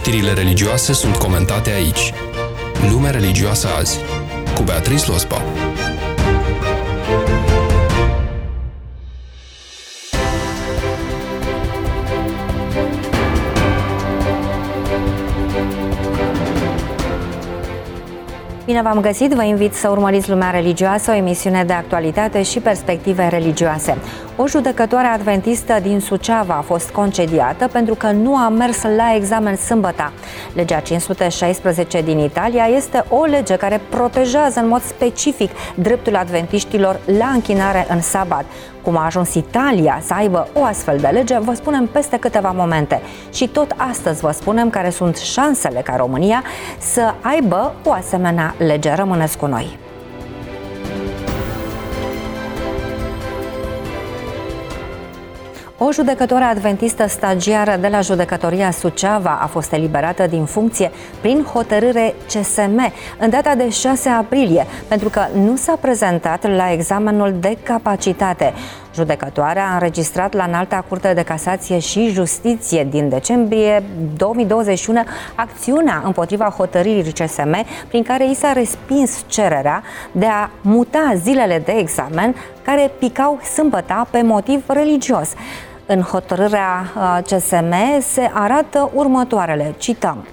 Știrile religioase sunt comentate aici. Lumea religioasă azi, cu Beatrice Lospa. Bine v-am găsit, vă invit să urmăriți Lumea Religioasă, o emisiune de actualitate și perspective religioase. O judecătoare adventistă din Suceava a fost concediată pentru că nu a mers la examen sâmbătă. Legea 516 din Italia este o lege care protejează în mod specific dreptul adventiștilor la închinare în sabat. Cum a ajuns Italia să aibă o astfel de lege, vă spunem peste câteva momente. Și tot astăzi vă spunem care sunt șansele ca România să aibă o asemenea lege. Rămâneți cu noi! O judecătoare adventistă stagiară de la Judecătoria Suceava a fost eliberată din funcție prin hotărâre CSM în data de 6 aprilie, pentru că nu s-a prezentat la examenul de capacitate. Judecătoarea a înregistrat la Înalta Curte de Casație și Justiție din decembrie 2021 acțiunea împotriva hotărârii CSM prin care i s-a respins cererea de a muta zilele de examen care picau sâmbăta pe motiv religios. În hotărârea CSM se arată următoarele, cităm: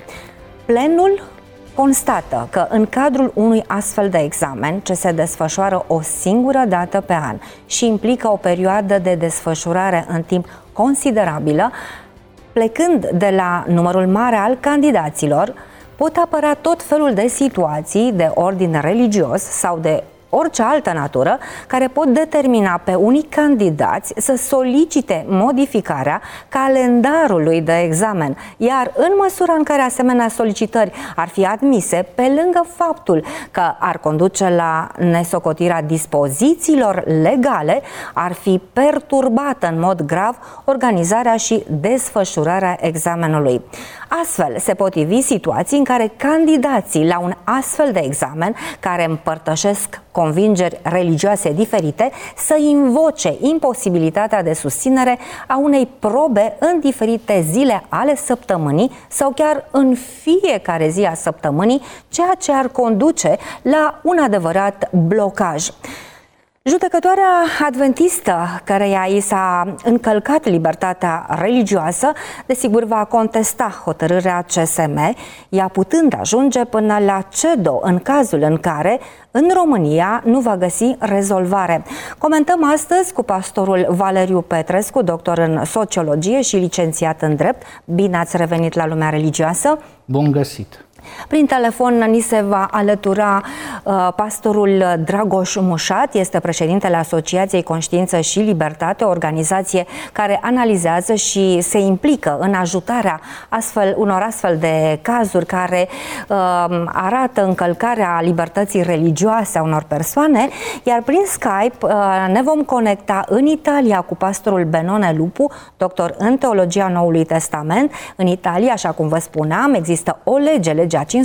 plenul constată că în cadrul unui astfel de examen, ce se desfășoară o singură dată pe an și implică o perioadă de desfășurare în timp considerabilă, plecând de la numărul mare al candidaților, pot apărea tot felul de situații de ordin religios sau de orice altă natură care pot determina pe unii candidați să solicite modificarea calendarului de examen, iar în măsura în care asemenea solicitări ar fi admise, pe lângă faptul că ar conduce la nesocotirea dispozițiilor legale, ar fi perturbată în mod grav organizarea și desfășurarea examenului. Astfel, se pot ivi situații în care candidații la un astfel de examen, care împărtășesc convingeri religioase diferite, să invoce imposibilitatea de susținere a unei probe în diferite zile ale săptămânii sau chiar în fiecare zi a săptămânii, ceea ce ar conduce la un adevărat blocaj. Judecătoarea adventistă, căreia i s-a încălcat libertatea religioasă, desigur va contesta hotărârea CSM, ea putând ajunge până la CEDO în cazul în care în România nu va găsi rezolvare. Comentăm astăzi cu pastorul Valeriu Petrescu, doctor în sociologie și licențiat în drept. Bine ați revenit la Lumea Religioasă! Bun găsit! Prin telefon ni se va alătura pastorul Dragoș Mușat, este președintele Asociației Conștiință și Libertate, o organizație care analizează și se implică în ajutarea unor astfel de cazuri care arată încălcarea libertății religioase a unor persoane, iar prin Skype ne vom conecta în Italia cu pastorul Benone Lupu, doctor în Teologia Noului Testament. În Italia, așa cum vă spuneam, există o legea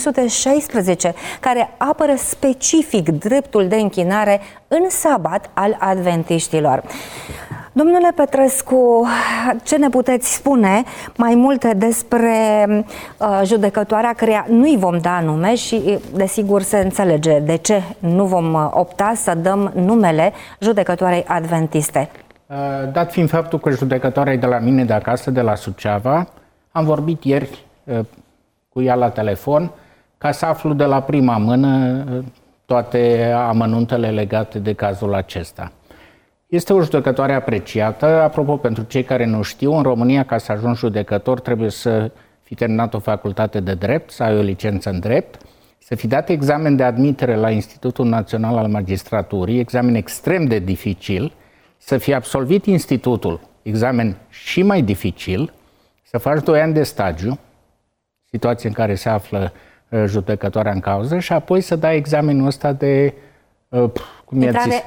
516, care apără specific dreptul de închinare în sabat al adventiștilor. Domnule Petrescu, ce ne puteți spune mai multe despre judecătoarea căreia nu-i vom da nume și, desigur, se înțelege de ce nu vom opta să dăm numele judecătoarei adventiste? Dat fiind faptul că judecătoarea e de la mine de acasă, de la Suceava, am vorbit ieri cu ea la telefon ca să aflu de la prima mână toate amănuntele legate de cazul acesta. Este o judecătoare apreciată. Apropo, pentru cei care nu știu, în România, ca să ajungi judecător, trebuie să fi terminat o facultate de drept, să ai o licență în drept, să fi dat examen de admitere la Institutul Național al Magistraturii, examen extrem de dificil, să fi absolvit institutul, examen și mai dificil, să faci 2 ani de stagiu, situație în care se află judecătoarea în cauză, și apoi să dai examenul ăsta de intrare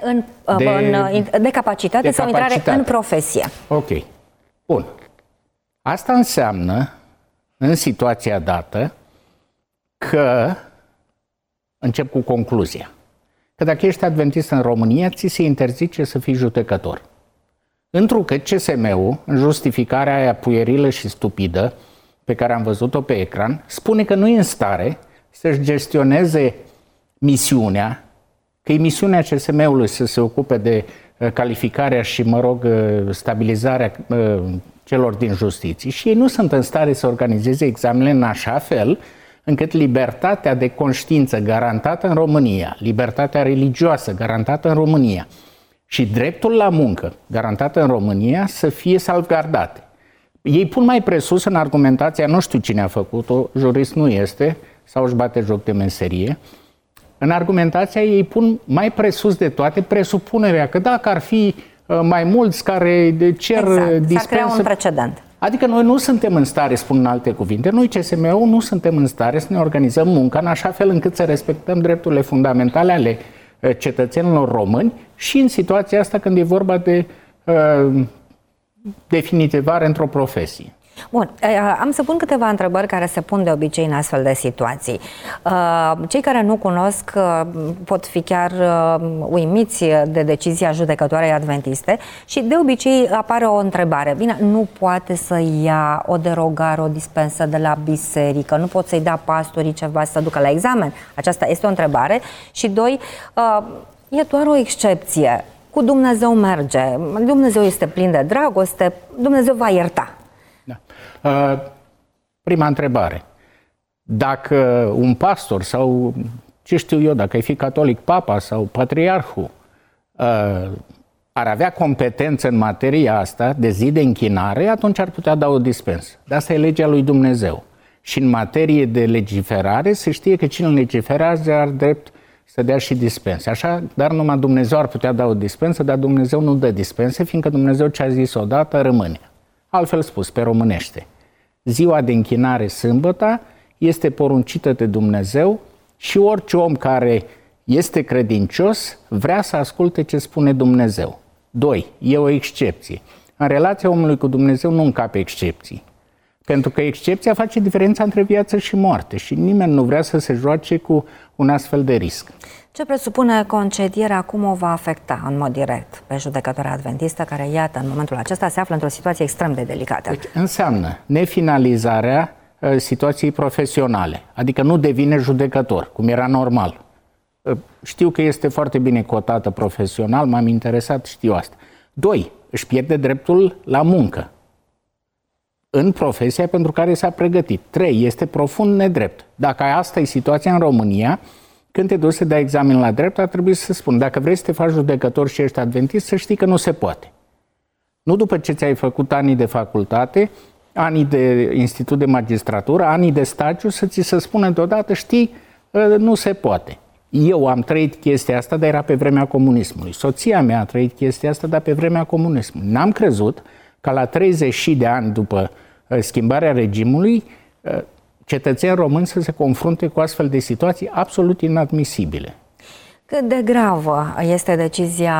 de capacitate sau intrare în profesie. Ok. Bun. Asta înseamnă, în situația dată, că încep cu concluzia. Că dacă ești adventist în România, ți se interzice să fii judecător. Întrucât CSM-ul, în justificarea aia puierilă și stupidă pe care am văzut-o pe ecran, spune că nu e în stare să-și gestioneze misiunea, că e misiunea CSM-ului să se ocupe de calificarea și, stabilizarea celor din justiție și ei nu sunt în stare să organizeze examenele în așa fel încât libertatea de conștiință garantată în România, libertatea religioasă garantată în România și dreptul la muncă garantat în România să fie salvgardate. Ei pun mai presus în argumentația, nu știu cine a făcut-o, jurist nu este, sau își bate joc de meserie, în argumentația ei pun mai presus de toate presupunerea că dacă ar fi mai mulți care cer dispensă... S-ar crea un precedent. Adică noi nu suntem în stare, spun în alte cuvinte, noi CSM-ul nu suntem în stare să ne organizăm munca în așa fel încât să respectăm drepturile fundamentale ale cetățenilor români și în situația asta când e vorba de definitivare într-o profesie. Bun, am să pun câteva întrebări care se pun de obicei în astfel de situații. Cei care nu cunosc pot fi chiar uimiți de decizia judecătoarei adventiste și de obicei apare o întrebare. Bine, nu poate să ia o derogare, o dispensă de la biserică, nu pot să-i da pastorii ceva să ducă la examen. Aceasta este o întrebare. Și doi, e doar o excepție. Cu Dumnezeu merge. Dumnezeu este plin de dragoste, Dumnezeu va ierta. Prima întrebare. Dacă un pastor sau, ce știu eu, dacă ai fi catolic, papa sau patriarhul ar avea competență în materia asta de zi de închinare, atunci ar putea da o dispensă. Dar asta e legea lui Dumnezeu. Și în materie de legiferare se știe că cine legiferează are drept să dea și dispense. Așa, dar numai Dumnezeu ar putea da o dispensă, dar Dumnezeu nu dă dispense, fiindcă Dumnezeu ce a zis odată rămâne. Altfel spus, pe românește, ziua de închinare, sâmbăta, este poruncită de Dumnezeu și orice om care este credincios vrea să asculte ce spune Dumnezeu. 2. E o excepție. În relația omului cu Dumnezeu nu încape excepții. Pentru că excepția face diferența între viață și moarte și nimeni nu vrea să se joace cu un astfel de risc. Ce presupune concedierea, cum o va afecta în mod direct pe judecătoarea adventistă, care, iată, în momentul acesta se află într-o situație extrem de delicată? Deci, înseamnă nefinalizarea situației profesionale, adică nu devine judecător, cum era normal. Știu că este foarte bine cotată profesional, m-am interesat, știu asta. 2. Își pierde dreptul la muncă în profesia pentru care s-a pregătit. 3. Este profund nedrept. Dacă asta e situația în România, când te duci să dai examen la drept, ar trebui să spun, dacă vrei să te faci judecător și ești adventist, să știi că nu se poate. Nu după ce ți-ai făcut anii de facultate, anii de institut de magistratură, anii de stagiu, să ți se spună deodată, știi, nu se poate. Eu am trăit chestia asta, dar era pe vremea comunismului. Soția mea a trăit chestia asta, dar pe vremea comunismului. N-am crezut că la 30 de ani după schimbarea regimului, cetățeni români să se confrunte cu astfel de situații absolut inadmisibile. Cât de gravă este decizia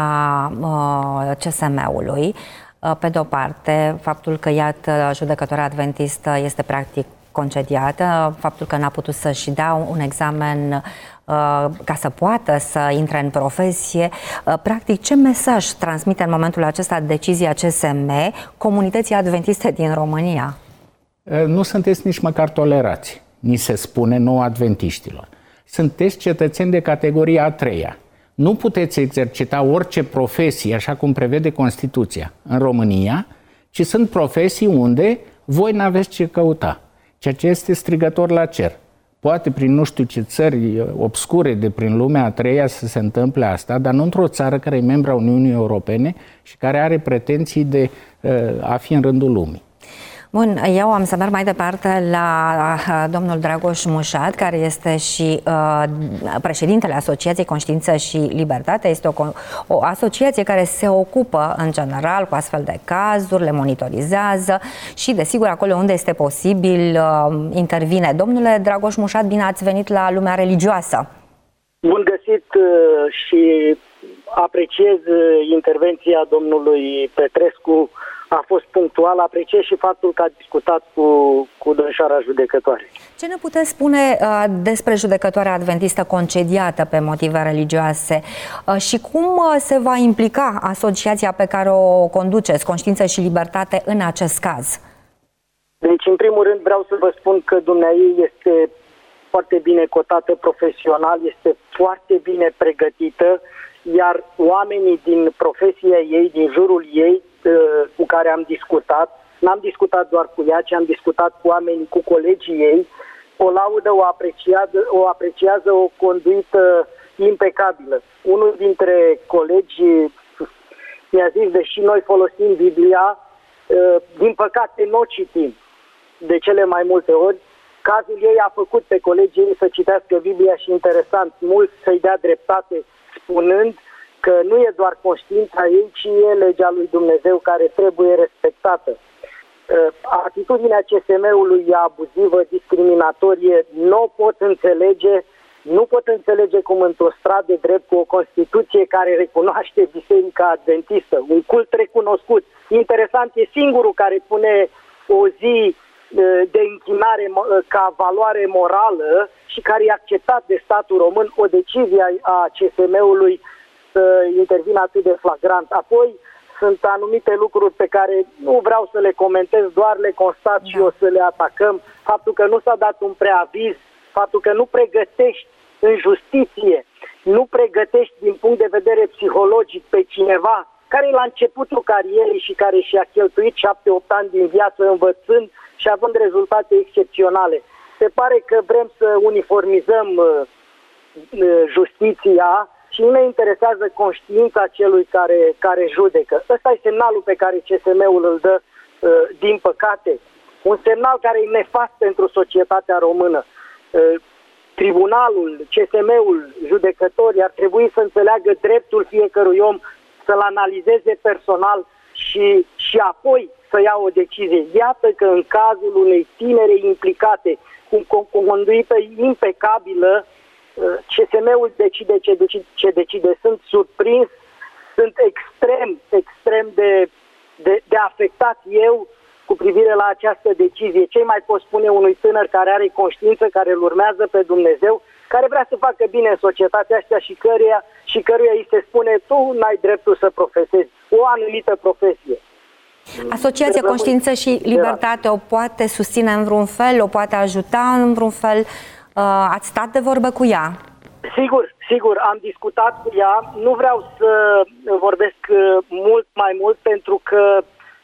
CSM-ului? Pe de o parte, faptul că, iată, judecătoarea adventistă este practic concediată, faptul că n-a putut să-și dea un examen ca să poată să intre în profesie. Practic, ce mesaj transmite în momentul acesta decizia CSM comunității adventiste din România? Nu sunteți nici măcar tolerați, ni se spune nouă adventiștilor. Sunteți cetățeni de categoria a treia. Nu puteți exercita orice profesie, așa cum prevede Constituția, în România, ci sunt profesii unde voi n-aveți ce căuta, ceea ce este strigător la cer. Poate prin nu știu ce țări obscure de prin lumea a treia să se întâmple asta, dar nu într-o țară care e membra Uniunii Europene și care are pretenții de a fi în rândul lumii. Bun, eu am să merg mai departe la domnul Dragoș Mușat, care este și președintele Asociației Conștiință și Libertate. Este o asociație care se ocupă în general cu astfel de cazuri, le monitorizează și, desigur, acolo unde este posibil, intervine. Domnule Dragoș Mușat, bine ați venit la lumea religioasă. Bun găsit și apreciez intervenția domnului Petrescu. A fost punctual, apreciez și faptul că a discutat cu domnișoara judecătoare. Ce ne puteți spune despre judecătoarea adventistă concediată pe motive religioase și cum se va implica asociația pe care o conduceți, Conștiință și Libertate, în acest caz? Deci, în primul rând, vreau să vă spun că dumneaei este foarte bine cotată profesional, este foarte bine pregătită, iar oamenii din profesia ei, din jurul ei, cu care am discutat, n-am discutat doar cu ea, ci am discutat cu oamenii, cu colegii ei, o laudă, o apreciază o conduită impecabilă. Unul dintre colegi mi-a zis, deși noi folosim Biblia, din păcate nu o citim de cele mai multe ori. Cazul ei a făcut pe colegii ei să citească Biblia și, interesant, mulți să-i dea dreptate, spunând că nu e doar conștiința ei, ci e legea lui Dumnezeu care trebuie respectată. Atitudinea CSM-ului e abuzivă, discriminatorie, nu o pot înțelege. Nu pot înțelege cum într-o stradă de drept cu o Constituție care recunoaște Biserica Adventistă, un cult recunoscut. Interesant, e singurul care pune o zi de închinare ca valoare morală și care e acceptat de statul român, o decizie a CSM-ului să intervină atât de flagrant. Apoi sunt anumite lucruri pe care nu vreau să le comentez, doar le constat și o să le atacăm. Faptul că nu s-a dat un preaviz, faptul că nu pregătești în justiție, nu pregătești din punct de vedere psihologic pe cineva care e la începutul carierei și care și-a cheltuit 7-8 ani din viață învățând și având rezultate excepționale. Se pare că vrem să uniformizăm justiția și nu ne interesează conștiința celui care judecă. Ăsta e semnalul pe care CSM-ul îl dă, din păcate. Un semnal care e nefast pentru societatea română. Tribunalul, CSM-ul, judecătorii ar trebui să înțeleagă dreptul fiecărui om, să-l analizeze personal și apoi să ia o decizie. Iată că în cazul unei tinere implicate cu o conduită impecabilă, CSM-ul decide ce decide. Sunt surprins, sunt extrem de afectat eu cu privire la această decizie. Ce mai pot spune unui tânăr care are conștiință, care îl urmează pe Dumnezeu, care vrea să facă bine în societatea asta și căruia îi se spune tu n-ai dreptul să profesezi o anumită profesie. Asociația Conștiință și Libertate o poate susține în vreun fel, o poate ajuta în vreun fel? Ați stat de vorbă cu ea? Sigur, am discutat cu ea. Nu vreau să vorbesc mult mai mult pentru că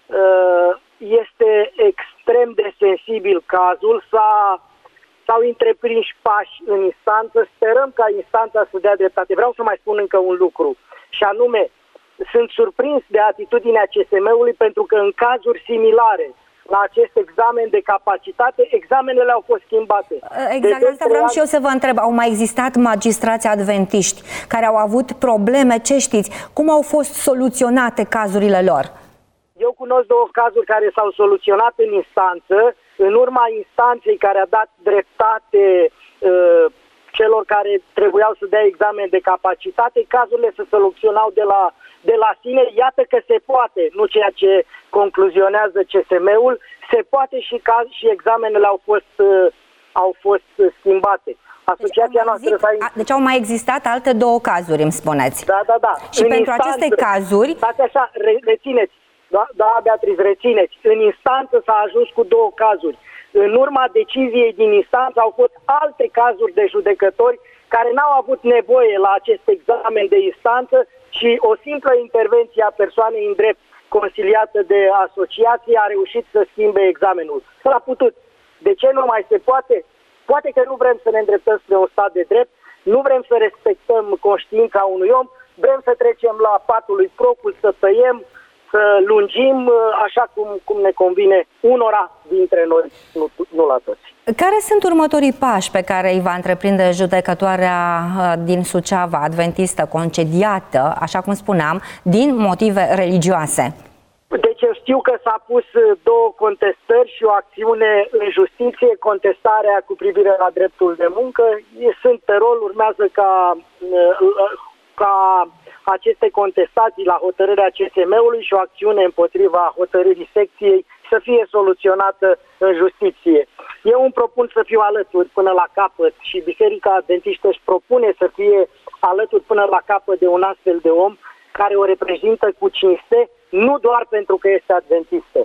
este extrem de sensibil cazul. S-au întreprins pași în instanță. Sperăm ca instanța să dea dreptate. Vreau să mai spun încă un lucru, și anume, sunt surprins de atitudinea CSM-ului pentru că în cazuri similare la acest examen de capacitate, examenele au fost schimbate. Exact, asta vreau și eu să vă întreb. Au mai existat magistrați adventiști care au avut probleme? Ce știți? Cum au fost soluționate cazurile lor? Eu cunosc 2 cazuri care s-au soluționat în instanță, în urma instanței care a dat dreptate celor care trebuiau să dea examen de capacitate, cazurile se soluționau de la sine. Iată că se poate, nu ceea ce concluzionează CSM-ul, se poate și examenele au fost schimbate. Asociația noastră deci au mai existat alte 2 cazuri, îmi spuneți. Da. Și în pentru aceste cazuri... Stați așa, rețineți. Da, Beatrice, rețineți. În instanță s-a ajuns cu 2 cazuri. În urma deciziei din instanță au fost alte cazuri de judecători care n-au avut nevoie la acest examen de instanță și o simplă intervenție a persoanei în drept consiliată de asociație a reușit să schimbe examenul. S-a putut. De ce nu mai se poate? Poate că nu vrem să ne îndreptăm spre un stat de drept, nu vrem să respectăm conștiința unui om, vrem să trecem la patul lui procul, să tăiem, să lungim așa cum ne convine unora dintre noi, nu la toți. Care sunt următorii pași pe care îi va întreprinde judecătoarea din Suceava, adventistă, concediată, așa cum spuneam, din motive religioase? Deci eu știu că s-a pus 2 contestări și o acțiune în justiție, contestarea cu privire la dreptul de muncă. Sunt pe rol, urmează ca aceste contestații la hotărârea CSM-ului și o acțiune împotriva hotărârii secției să fie soluționată în justiție. Eu îmi propun să fiu alături până la capăt și Biserica Adventistă își propune să fie alături până la capăt de un astfel de om care o reprezintă cu cinste, nu doar pentru că este adventistă,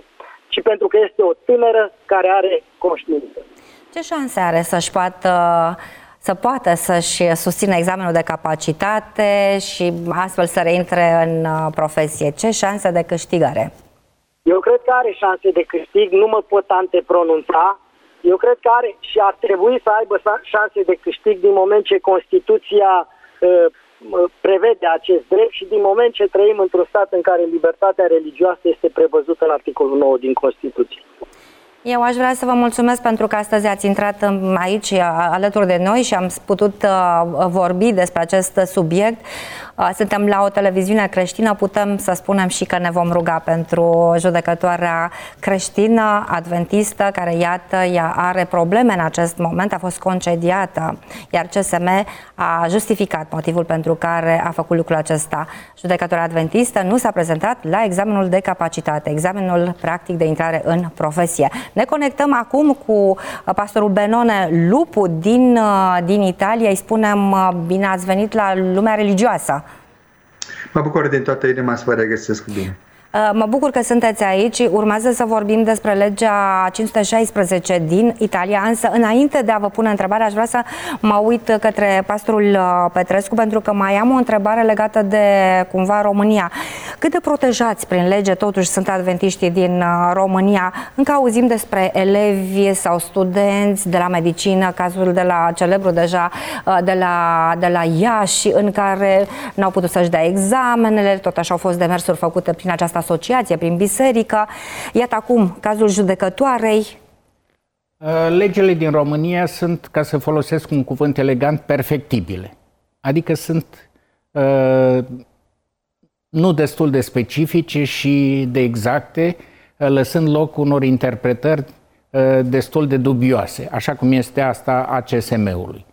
ci pentru că este o tânără care are conștiință. Ce șanse are să poată să-și susțină examenul de capacitate și astfel să reintre în profesie? Ce șanse de câștig are? Eu cred că are șanse de câștig, nu mă pot antepronunța. Eu cred că are și ar trebui să aibă șanse de câștig din moment ce Constituția prevede acest drept și din moment ce trăim într-un stat în care libertatea religioasă este prevăzută în articolul 9 din Constituție. Eu aș vrea să vă mulțumesc pentru că astăzi ați intrat aici alături de noi și am putut vorbi despre acest subiect. Suntem la o televiziune creștină, putem să spunem și că ne vom ruga pentru judecătoarea creștină adventistă, care, iată, ea are probleme în acest moment, a fost concediată, iar CSM a justificat motivul pentru care a făcut lucrul acesta. Judecătoarea adventistă nu s-a prezentat la examenul de capacitate, examenul practic de intrare în profesie. Ne conectăm acum cu pastorul Benone Lupu din Italia. Îi spunem bine ați venit la lumea religioasă. Mă bucur din toată inima să vă regăsesc cu bine. Mă bucur că sunteți aici. Urmează să vorbim despre legea 516 din Italia, însă înainte de a vă pune întrebarea, aș vrea să mă uit către pastorul Petrescu, pentru că mai am o întrebare legată de cumva România. Cât de protejați prin lege totuși sunt adventiștii din România? Încă auzim despre elevi sau studenți de la medicină, cazul de la celebru deja de la Iași, în care n-au putut să-și dea examenele, tot așa au fost demersuri făcute prin această asociație, prin biserică. Iată acum cazul judecătoarei. Legile din România sunt, ca să folosesc un cuvânt elegant, perfectibile. Adică sunt nu destul de specifice și de exacte, lăsând loc unor interpretări destul de dubioase, așa cum este asta a CSM-ului.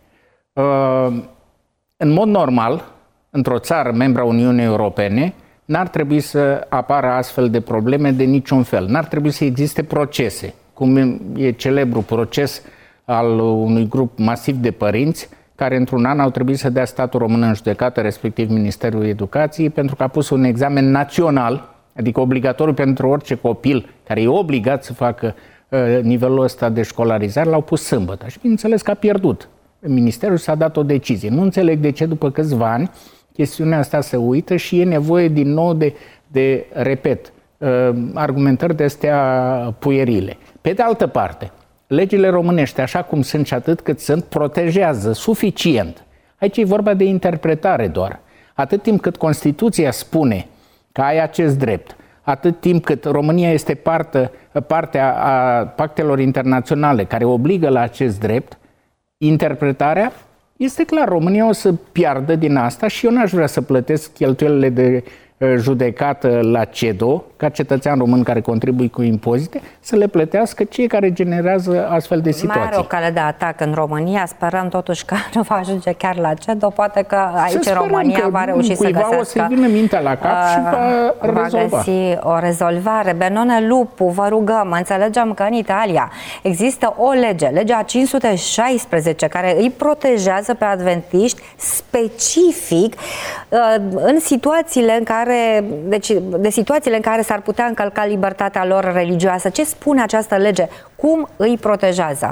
În mod normal, într-o țară membra Uniunii Europene, n-ar trebui să apară astfel de probleme de niciun fel. N-ar trebui să existe procese, cum e celebrul proces al unui grup masiv de părinți care într-un an au trebuit să dea statul român în judecată, respectiv Ministerul Educației, pentru că a pus un examen național, adică obligatoriu pentru orice copil care e obligat să facă nivelul ăsta de școlarizare, l-au pus sâmbătă. Și bineînțeles că a pierdut. Ministerul s-a dat o decizie. Nu înțeleg de ce după câțiva ani chestiunea asta se uită și e nevoie din nou de repet, argumentări de-astea puierile. Pe de altă parte, legile românești, așa cum sunt și atât cât sunt, protejează suficient. Aici e vorba de interpretare doar. Atât timp cât Constituția spune că ai acest drept, atât timp cât România este partea a pactelor internaționale care obligă la acest drept, interpretarea este clar, România o să piardă din asta și eu n-aș vrea să plătesc cheltuielile de judecată la CEDO, ca cetățean român care contribuie cu impozite, să le plătească cei care generează astfel de situații. Mai are o cale de atac în România, sperăm totuși că nu va ajunge chiar la CEDO, poate că aici în România va reuși să găsească... o să vină mintea la cap și va rezolva. Găsi o rezolvare. Benone Lupu, vă rugăm, înțelegem că în Italia există o lege, legea 516, care îi protejează pe adventiști specific în situațiile în care de situațiile în care s-ar putea încălca libertatea lor religioasă. Ce spune această lege? Cum îi protejează?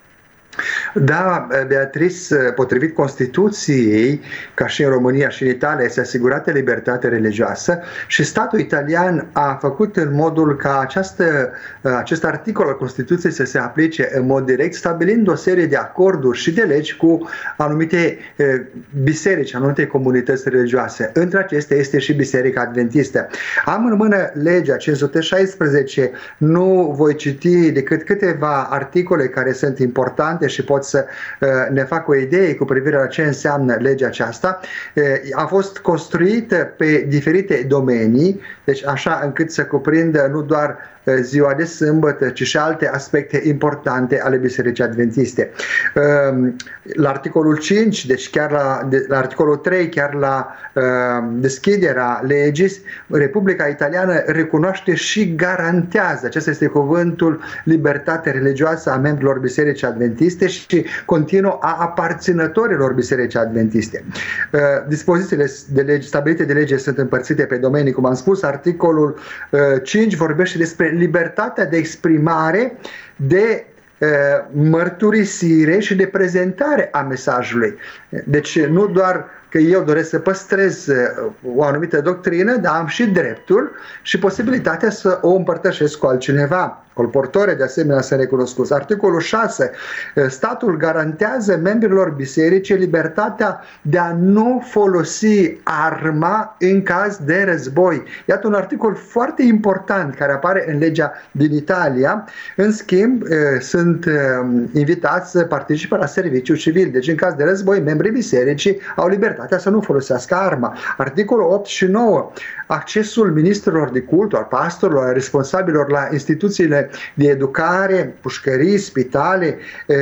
Da, Beatrice, potrivit Constituției, ca și în România și în Italia, este asigurată libertatea religioasă și statul italian a făcut în modul ca acest articol al Constituției să se aplice în mod direct, stabilind o serie de acorduri și de legi cu anumite biserici, anumite comunități religioase. Între acestea este și Biserica Adventistă. Am în mână legea 516, nu voi citi decât câteva articole care sunt importante și pot să ne fac o idee cu privire la ce înseamnă legea aceasta. A fost construită pe diferite domenii, deci așa încât să cuprindă nu doar ziua de sâmbătă, ci și alte aspecte importante ale Bisericii Adventiste. La articolul 5, deci chiar la articolul 3, chiar la deschiderea legii, Republica Italiană recunoaște și garantează, acesta este cuvântul, libertatea religioasă a membrilor Bisericii Adventiste și continuă a aparținătorilor Bisericii Adventiste. Dispozițiile stabilite de lege sunt împărțite pe domenii, cum am spus. Articolul 5 vorbește despre libertatea de exprimare, de mărturisire și de prezentare a mesajului. Deci nu doar că eu doresc să păstrez o anumită doctrină, dar am și dreptul și posibilitatea să o împărtășesc cu altcineva. Colportorii de asemenea sunt recunoscuți. Articolul 6. Statul garantează membrilor bisericii libertatea de a nu folosi arma în caz de război. Iată un articol foarte important care apare în legea din Italia. În schimb, sunt invitați să participe la serviciu civil. Deci în caz de război, membrii bisericii au libertatea să nu folosească arma. Articolul 8 și 9. Accesul ministrilor de cult, al pastorilor, al responsabililor la instituțiile de educare, pușcării, spitale,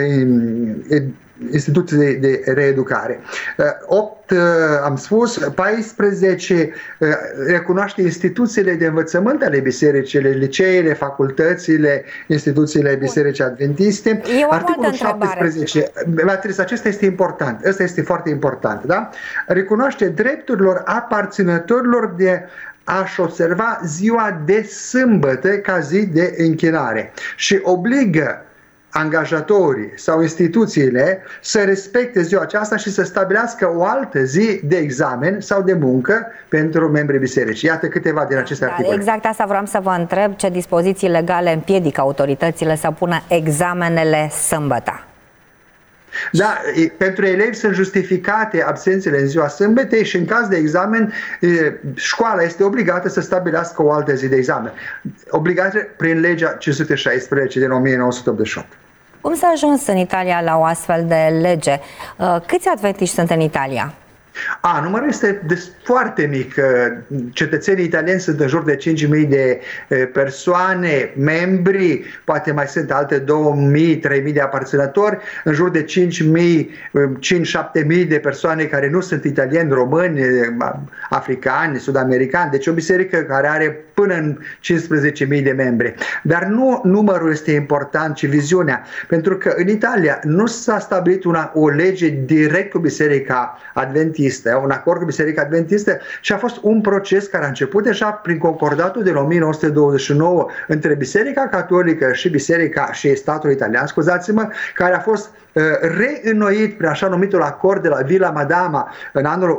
instituții de reeducare. 8, am spus, 14, recunoaște instituțiile de învățământ ale bisericii, liceele, facultățile, instituțiile bisericii adventiste. Articolul 17, Beatrice, acesta este important, ăsta este foarte important, da? Recunoaște drepturilor aparținătorilor de a-și observa ziua de sâmbătă ca zi de închinare și obligă angajatorii sau instituțiile să respecte ziua aceasta și să stabilească o altă zi de examen sau de muncă pentru membrii bisericii. Iată câteva din aceste articole. Exact asta vreau să vă întreb, ce dispoziții legale împiedică autoritățile să pună examenele sâmbătă? Da, pentru elevi sunt justificate absențele în ziua sâmbetei și în caz de examen școala este obligată să stabilească o altă zi de examen. Obligată prin legea 516 din 1988. Cum s-a ajuns în Italia la o astfel de lege? Câți adventiști sunt în Italia? Numărul este foarte mic. Cetățenii italieni sunt în jur de 5.000 de persoane, membri, poate mai sunt alte 2.000, 3.000 de aparținători, în jur de 5.000, 7.000 de persoane care nu sunt italieni, români, africani, sud-americani. Deci o biserică care are până în 15.000 de membri. Dar nu numărul este important, ci viziunea. Pentru că în Italia nu s-a stabilit o lege direct cu Biserica Adventistă, un acord cu Biserica Adventistă, și a fost un proces care a început deja prin concordatul din 1929 între Biserica Catolică și Biserica și statul italian, scuzați-mă, care a fost reînnoit prin așa numitul acord de la Villa Madama în anul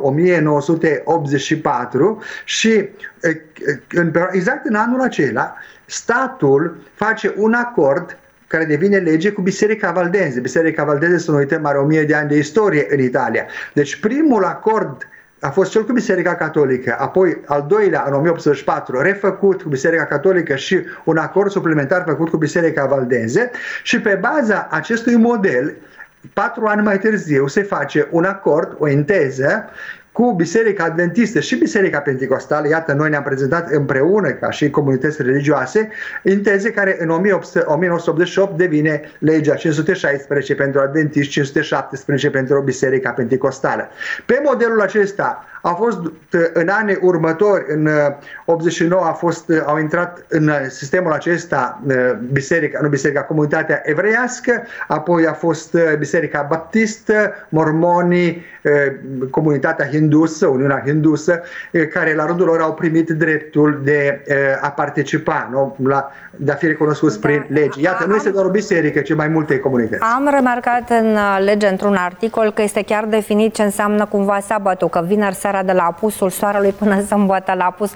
1984 și exact în anul acela statul face un acord care devine lege cu Biserica Valdense. Biserica Valdense, să nu uităm, are 1000 de ani de istorie în Italia. Deci primul acord a fost cel cu Biserica Catolică, apoi al doilea în 1884 refăcut cu Biserica Catolică și un acord suplimentar făcut cu Biserica Valdense, și pe baza acestui model 4 ani mai târziu se face un acord, o inteză cu Biserica Adventistă și Biserica Pentecostală. Iată, noi ne-am prezentat împreună ca și comunități religioase, inteze care în 1988 devine legea 516 pentru adventiști, 517 pentru Biserica Pentecostală. Pe modelul acesta a fost în anii următori, în 89 au intrat în sistemul acesta comunitatea evreiască, apoi a fost Biserica Baptistă, mormonii, comunitatea hindusă, Uniunea Hindusă, care la rândul lor au primit dreptul de a participa, de a fi recunoscuți prin lege. Iată, nu este doar o biserică, ci mai multe comunități. Am remarcat în lege, într-un articol, că este chiar definit ce înseamnă cumva sabatul, că vineri seara de la apusul soarelui până sâmbătă la apus,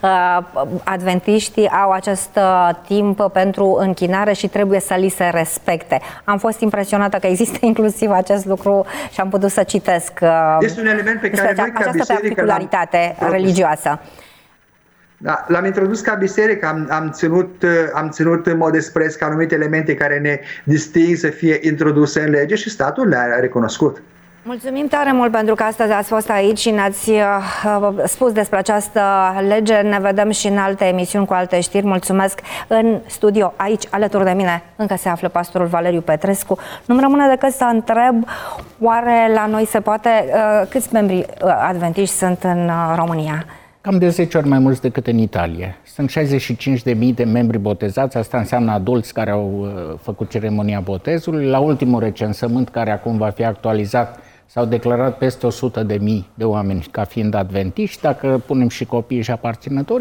adventiștii au acest timp pentru închinare și trebuie să li se respecte. Am fost impresionată că există inclusiv acest lucru și am putut să citesc este un element pe care noi, ca biserică, particularitate religioasă. Da, l-am introdus ca biserică, am ținut în mod expres ca anumite elemente care ne disting să fie introduse în lege și statul le-a recunoscut. Mulțumim tare mult pentru că astăzi ați fost aici și ne-ați spus despre această lege. Ne vedem și în alte emisiuni cu alte știri. Mulțumesc. În studio, aici, alături de mine, încă se află pastorul Valeriu Petrescu. Nu-mi rămâne decât să întreb, oare la noi se poate, câți membri adventiști sunt în România? Cam de 10 ori mai mulți decât în Italia. Sunt 65.000 de membri botezați, asta înseamnă adulți care au făcut ceremonia botezului. La ultimul recensământ, care acum va fi actualizat, s-au declarat peste 100.000 de oameni ca fiind adventiști. Dacă punem și copiii și aparținătorii,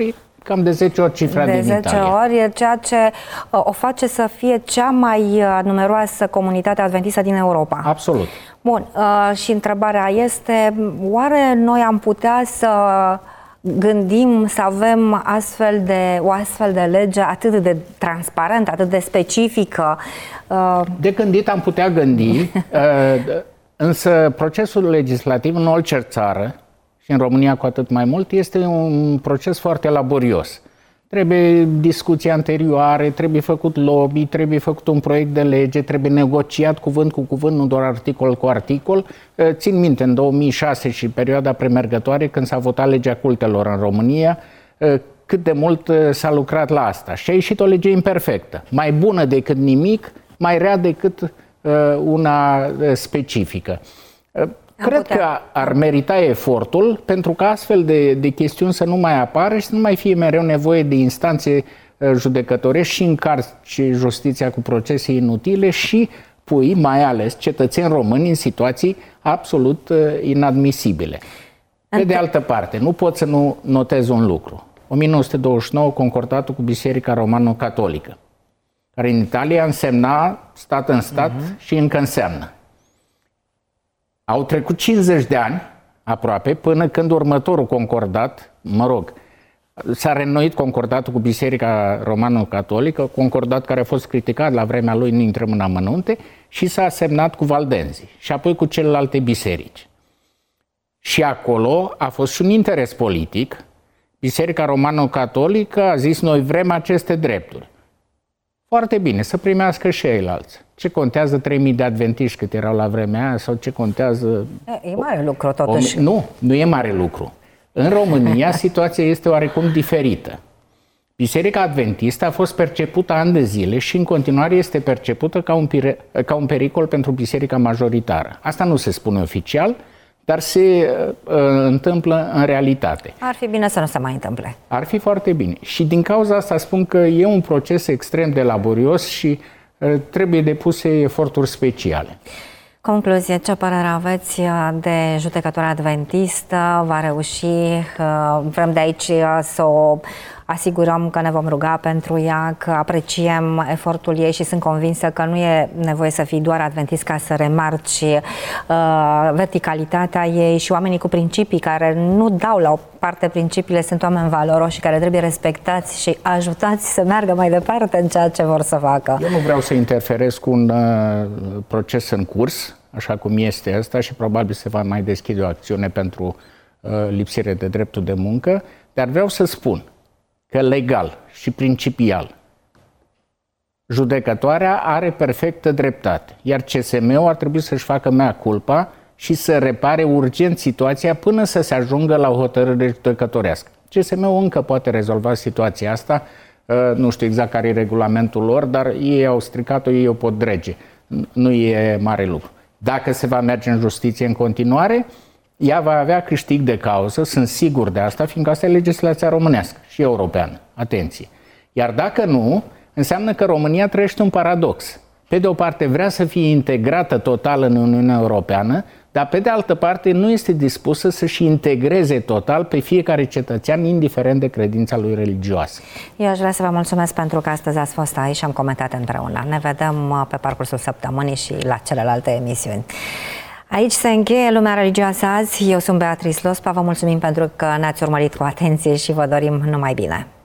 cam de 10 ori cifra din Italia. De 10 ori, ceea ce o face să fie cea mai numeroasă comunitate adventistă din Europa. Absolut. Bun, și întrebarea este, oare noi am putea să gândim să avem o astfel de lege atât de transparentă, atât de specifică? De gândit am putea gândi, însă procesul legislativ în orice țară, și în România cu atât mai mult, este un proces foarte laborios. Trebuie discuții anterioare, trebuie făcut lobby, trebuie făcut un proiect de lege, trebuie negociat cuvânt cu cuvânt, nu doar articol cu articol. Țin minte, în 2006 și perioada premergătoare, când s-a votat legea cultelor în România, cât de mult s-a lucrat la asta. Și a ieșit o lege imperfectă, mai bună decât nimic, mai rea decât una specifică. Cred că ar merita efortul pentru ca astfel de chestiuni să nu mai apară și să nu mai fie mereu nevoie de instanțe judecătorești și încarci justiția cu procese inutile și pui, mai ales, cetățeni români în situații absolut inadmisibile. Pe de altă parte, nu pot să nu notez un lucru. 1929, concordatul cu Biserica Romano-Catolică, care în Italia însemna stat în stat și încă înseamnă. Au trecut 50 de ani, aproape, până când următorul concordat, s-a reînnoit concordatul cu Biserica Romano-Catolică, concordat care a fost criticat la vremea lui, nu intrăm în amănunte, și s-a semnat cu Valdenzi și apoi cu celelalte biserici. Și acolo a fost și un interes politic. Biserica Romano-Catolică a zis, noi vrem aceste drepturi. Foarte bine, să primească și ceilalți. Ce contează 3.000 de adventiști cât erau la vremea aia sau ce contează... E mare lucru totuși. Nu e mare lucru. În România situația este oarecum diferită. Biserica Adventistă a fost percepută ani de zile și în continuare este percepută ca un pericol pentru biserica majoritară. Asta nu se spune oficial, dar se întâmplă în realitate. Ar fi bine să nu se mai întâmple. Ar fi foarte bine. Și din cauza asta spun că e un proces extrem de laborios și trebuie depuse eforturi speciale. Concluzie, ce părere aveți de judecătoarea adventistă? Va reuși? Vrem de aici să o asigurăm că ne vom ruga pentru ea, că apreciem efortul ei și sunt convinsă că nu e nevoie să fii doar adventist ca să remarci verticalitatea ei și oamenii cu principii care nu dau la o parte principiile, sunt oameni valoroși și care trebuie respectați și ajutați să meargă mai departe în ceea ce vor să facă. Eu nu vreau să interferez cu un proces în curs, așa cum este ăsta, și probabil se va mai deschide o acțiune pentru lipsire de dreptul de muncă, dar vreau să spun că legal și principial judecătoarea are perfectă dreptate, iar CSM-ul ar trebui să-și facă mea culpa și să repare urgent situația până să se ajungă la o hotărâre judecătorească. CSM-ul încă poate rezolva situația asta, nu știu exact care e regulamentul lor, dar ei au stricat-o, ei o pot drege. Nu e mare lucru. Dacă se va merge în justiție în continuare, ea va avea câștig de cauză, sunt sigur de asta, fiindcă asta e legislația românească și europeană. Atenție! Iar dacă nu, înseamnă că România trăiește un paradox. Pe de o parte vrea să fie integrată total în Uniunea Europeană, dar pe de altă parte nu este dispusă să-și integreze total pe fiecare cetățean, indiferent de credința lui religioasă. Eu aș vrea să vă mulțumesc pentru că astăzi ați fost aici și am comentat împreună. Ne vedem pe parcursul săptămânii și la celelalte emisiuni. Aici se încheie Lumea Religioasă azi. Eu sunt Beatrice Lospa. Vă mulțumim pentru că ne-ați urmărit cu atenție și vă dorim numai bine.